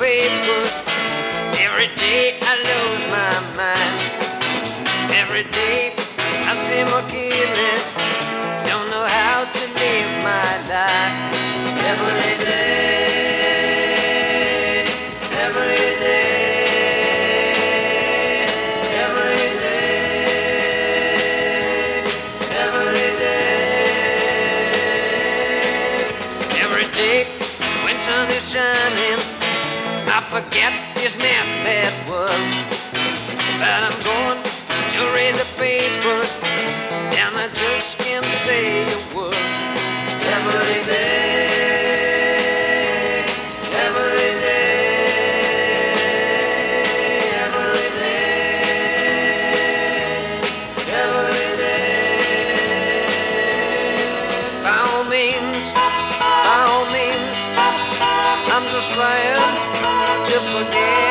papers. Every day I lose my mind. Every day I see more killing. Don't know how to live my life. Every day, every day, every day, every day, every day when sun is shining, I forget this mad bad world. But I'm going to read the papers, and I just can't say a word. Every day, every day, every day, every day. By all means, I'm just trying to forget.